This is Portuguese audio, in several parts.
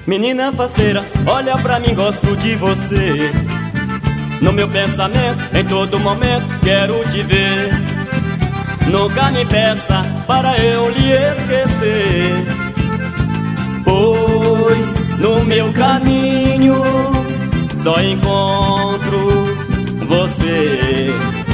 Menina faceira, olha pra mim, gosto de você. No meu pensamento, em todo momento, quero te ver. Nunca me peça para eu lhe esquecer, pois no meu caminho só encontro você.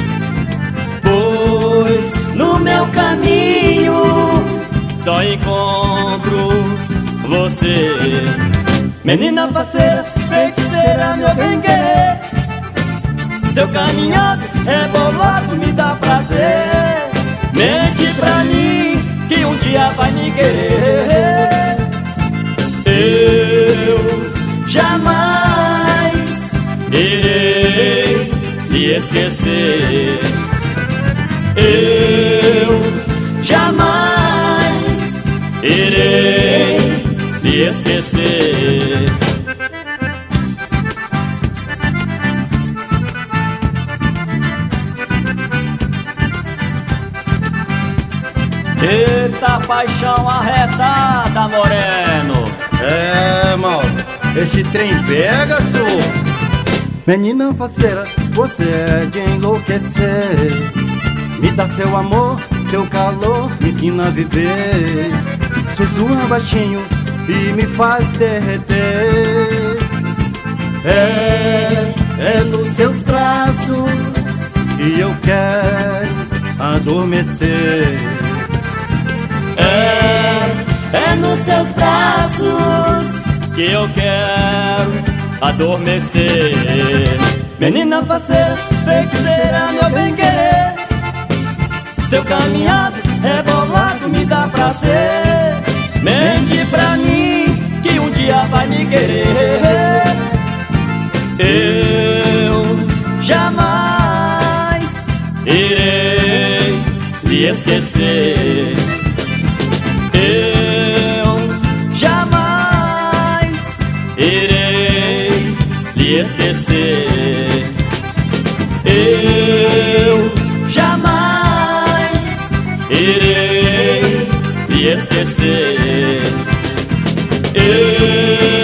Pois no meu caminho só encontro você. Menina faceira, feiticeira, meu bem-querer, seu caminhado rebolado me dá prazer. Mente pra mim que um dia vai me querer. Eu jamais irei lhe esquecer. Eu jamais irei lhe esquecer. Eita paixão arretada, moreno. É, Mauro, esse trem pega, senhor. Menina faceira, você é de enlouquecer. Me dá seu amor, seu calor, me ensina a viver. Sussurra baixinho e me faz derreter. É nos seus braços que eu quero adormecer. É nos seus braços que eu quero adormecer. Menina faceira, feiticeira, meu bem-querer, seu caminhado rebolado me dá prazer. Mente pra mim que um dia vai me querer. Eu jamais irei lhe esquecer. Eu jamais irei lhe esquecer. Eu jamais irei lhe esquecer.